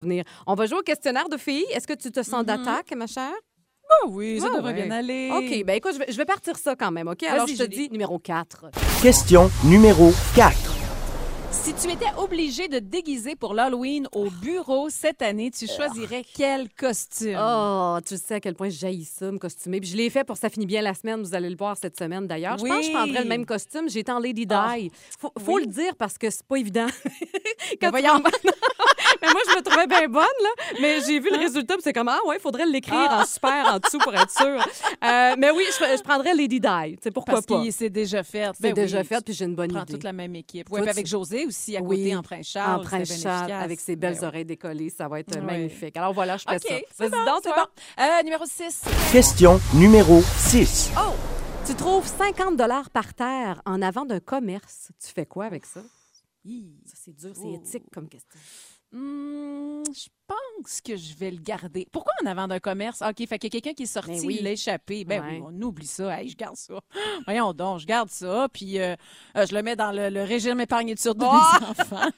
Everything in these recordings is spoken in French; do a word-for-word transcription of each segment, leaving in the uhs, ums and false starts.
souvenirs. On va jouer au questionnaire de filles. Est-ce que tu te sens mm-hmm. d'attaque, ma chère? Ah oui, ça ah devrait ouais. bien aller. OK, bien écoute, je vais, je vais partir ça quand même, OK? Alors, je te dis numéro quatre. Question numéro quatre. Si tu étais obligé de te déguiser pour l'Halloween au bureau cette année, tu choisirais quel costume? Oh, tu sais à quel point j'haïs ça, me costumer. Puis je l'ai fait pour Ça finit bien la semaine. Vous allez le voir cette semaine, d'ailleurs. Oui. Je pense que je prendrais le même costume. J'étais en Lady Di. Oh. Faut, faut oui. le dire parce que c'est pas évident. Quand voyons. Mais moi, je me trouvais bien bonne, là. Mais j'ai vu le résultat, puis c'est comme, ah ouais, il faudrait l'écrire ah. en super en dessous pour être sûr. Euh, mais oui, je, je prendrais Lady Di. Tu sais, pourquoi parce pas? Parce que c'est déjà fait. C'est ben déjà oui, fait, puis j'ai une bonne idée. idée. Prends toute la même équipe. Oui, puis avec José aussi, à côté, oui, en Prince-Charles. En Prince-Charles, avec ses belles ben oreilles décollées. Ça va être oui. magnifique. Alors voilà, je fais okay, ça. C'est bon, c'est bon. Euh, numéro six. Question numéro six. Oh! Tu trouves cinquante dollars par terre en avant d'un commerce. Tu fais quoi avec ça? Hi. Ça, c'est dur, c'est oh. éthique comme question. Hum, je pense que je vais le garder. Pourquoi en avant d'un commerce? OK, fait qu'il y a quelqu'un qui est sorti, ben oui. il l'a échappé. Ben ouais. oui, on oublie ça. Hey, je garde ça. Voyons donc, je garde ça. Puis euh, euh, je le mets dans le, le régime épargne-études de oh! mes enfants.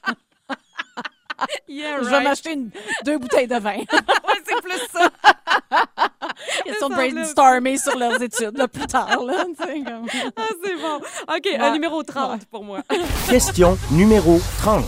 Yeah, je right. vais m'acheter une, deux bouteilles de vin. Ouais, c'est plus ça. Question de brainstormer sur leurs études là, plus tard. Là, comme... Ah, c'est bon. OK, ouais. un numéro trente ouais. pour moi. Question numéro trente.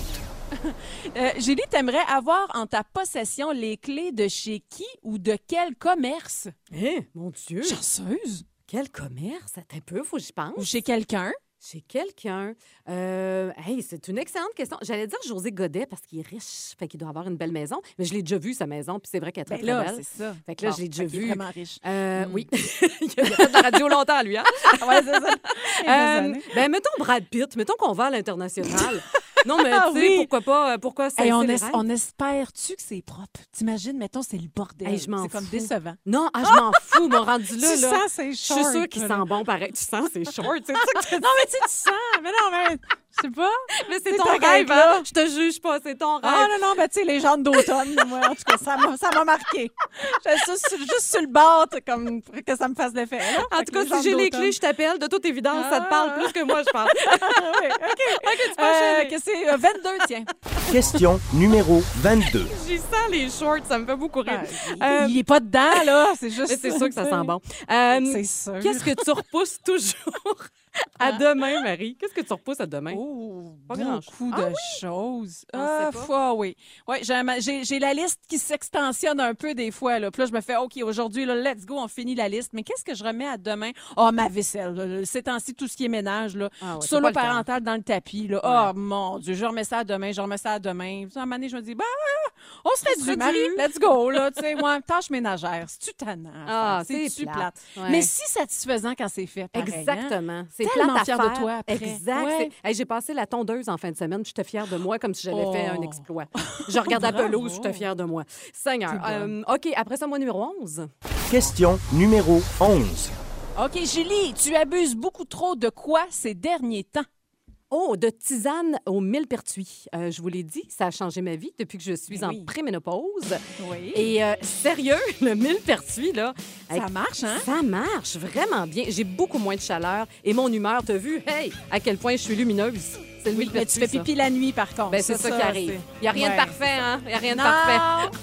Euh, Julie, t'aimerais avoir en ta possession les clés de chez qui ou de quel commerce? Eh, mon Dieu! Chanceuse! Quel commerce? Attends un peu, faut que j'y pense. Ou chez quelqu'un? Chez quelqu'un. Euh, hey, c'est une excellente question. J'allais dire José Godet parce qu'il est riche, fait qu'il doit avoir une belle maison. Mais je l'ai déjà vu, sa maison, puis c'est vrai qu'elle est très, ben là, très belle. c'est ça. Fait que là, bon, je l'ai déjà vu. Il est vraiment riche. Euh, mm. Oui. Il a fait de la radio longtemps, lui, hein? Oui, c'est ça. Euh, ben, mettons Brad Pitt. Mettons qu'on va à l'international. Non, mais ah, tu sais, oui. pourquoi pas, pourquoi ça hey, on, es, on espère-tu que c'est propre? T'imagines, mettons, c'est le bordel. Hey, je m'en c'est comme fous. décevant. Non, ah, je m'en fous, mon rendu là. Tu là. sens, c'est short. Je suis sûre qu'il sent bon, pareil. Tu sens, c'est short. C'est ça que tu non, mais tu sais, tu sens. Mais non, mais je sais pas. Mais c'est ton rêve, hein? Je te juge pas, c'est ton rêve. Ah, non, non, mais tu sais, les jambes d'automne, moi, en tout cas, ça m'a, ça m'a marqué. J'étais juste, juste sur le bord, comme pour que ça me fasse l'effet. Là. En tout cas, si j'ai les clés, je t'appelle. De toute évidence, ah. ça te parle plus que moi, je parle. oui, OK. OK, tu peux enchaîner. Euh, c'est euh, vingt-deux, tiens. Question numéro vingt-deux. J'y sens les shorts, ça me fait beaucoup rire. Ah, il, euh, il est pas dedans, là. C'est juste. C'est sûr que ça sent bon. Euh, c'est sûr. Qu'est-ce que tu repousses toujours à ah. demain, Marie? Qu'est-ce que tu repousses à demain? Oh, pas beaucoup de ah, oui? choses. Ah, fois, oui. Ouais, j'ai, j'ai, j'ai la liste qui s'extensionne un peu des fois. Là. Puis là, je me fais, OK, aujourd'hui, là, let's go, on finit la liste. Mais qu'est-ce que je remets à demain? Ah, oh, ma vaisselle. Là. Ces temps-ci, tout ce qui est ménage. Là. Ah, ouais, solo parental dans le tapis. Là. Ouais. Oh, mon Dieu, je remets ça à demain, je remets ça à demain. Puis, à un moment donné, je me dis, bah, on serait dû, Marie. Let's go. Là, tu sais, moi, tâche ménagère. C'est-tu tannant? Ah, c'est, c'est plate. plate. Ouais. Mais si satisfaisant quand c'est fait. Pareil, exactement. Hein? C'est tellement plate à fière faire. de toi après. Exact. Ouais. Hey, j'ai passé la tondeuse en fin de semaine. J'étais fière de moi comme si j'avais oh. fait un exploit. Je regarde la pelouse, j'étais fière de moi. Seigneur. Euh, OK, après ça, moi, numéro onze. Question numéro onze. OK, Julie, tu abuses beaucoup trop de quoi ces derniers temps? Oh, de tisane au millepertuis. Euh, je vous l'ai dit, ça a changé ma vie depuis que je suis oui. en préménopause. Oui. Et euh, sérieux, le millepertuis, là... Ça hey, marche, hein? Ça marche vraiment bien. J'ai beaucoup moins de chaleur et mon humeur, t'as vu, hey, à quel point je suis lumineuse. C'est le oui, mais tu fais pipi ça. la nuit, par contre. Ben, c'est ça, ça qui arrive. Il n'y a rien ouais. de parfait, hein? Il n'y a rien non. de parfait.